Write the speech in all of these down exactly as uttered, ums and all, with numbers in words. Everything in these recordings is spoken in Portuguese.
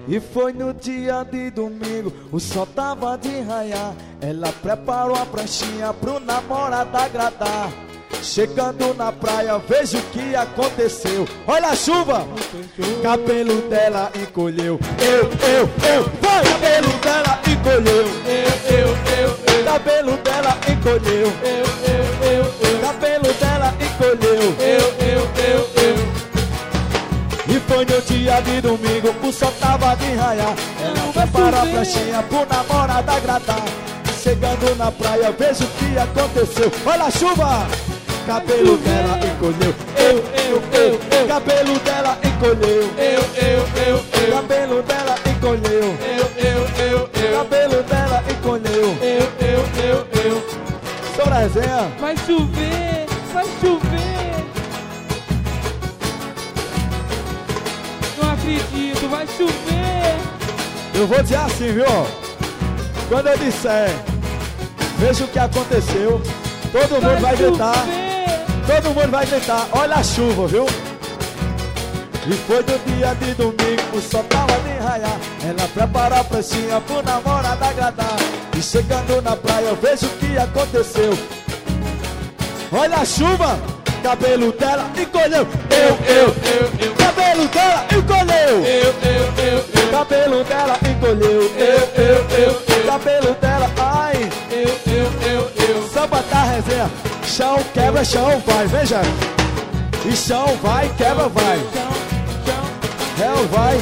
E foi no dia de domingo, o sol tava de raiar. Ela preparou a pranchinha pro namorado agradar. Chegando na praia, vejo o que aconteceu. Olha a chuva! Cabelo dela encolheu. Eu, eu, eu, vai! Cabelo dela encolheu. Eu, eu, eu, eu. Cabelo dela encolheu. Eu, eu, eu, eu. Cabelo dela encolheu. Eu, eu, eu, eu. E foi no dia de domingo, o sol tava de raiar. Ela preparou a pranchinha pro namorado agradar. Chegando na praia, vejo o que aconteceu. Olha a chuva! Cabelo dela encolheu. Eu, eu, eu, eu. Cabelo dela encolheu. Eu, eu, eu, eu. Cabelo dela encolheu. Eu, eu, eu, eu. Cabelo dela encolheu. Eu, eu, eu, eu. Sobre a resenha. Vai chover, vai chover. Não acredito, vai chover. Eu vou dizer assim, viu? Quando eu disser, veja o que aconteceu, todo mundo vai gritar. Todo mundo vai gritar, olha a chuva, viu? E foi no dia de domingo, o sol tava de raiar. Ela preparou a pranchinha pro namorado agradar. E chegando na praia, eu vejo o que aconteceu. Olha a chuva, cabelo dela encolheu. Eu, eu, eu, eu. Cabelo dela encolheu. Eu, eu, eu, eu. Cabelo dela encolheu. Eu, eu, eu, eu. Cabelo dela, ai. Eu, eu, eu, eu. Samba da resenha. Chão, quebra, chão, vai, veja. E chão, vai, quebra, vai. Chão, vai.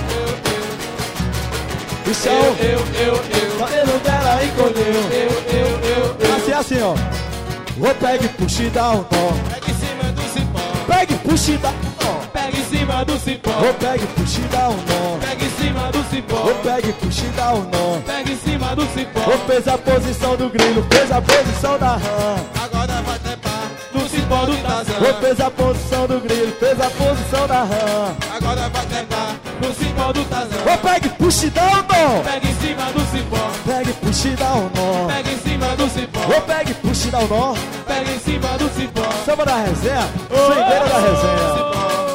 E chão, eu, eu, eu. Cabelo dela encolheu. Eu, eu, eu. Assim, assim, ó. Vou pegue, puxa e dá um nó. Pega em cima do cipó. Pegue, puxa e dá um nó. Pega em cima do cipó. Vou pegue, puxa e dá um nó. Pega em cima do cipó. Vou pegue, puxa e dá um nó. Pega em cima do cipó. Vou fez a posição do grilo, fez a posição da rã. Agora vai trepar no cipó do Tarzan. Vou fez a posição do grilo, fez a posição da rã. Agora vai trepar no cipó do Tarzan. Vou pegue, puxa e dá um nó. Pega em cima do cipó. Pegue, puxa e dá um nó. Pega em cima do cipó. Vou pegue, puxa e dá um nó. Pega em cima do cipó. Samba da resenha, Oh, swingueira da oh, resenha. cipó.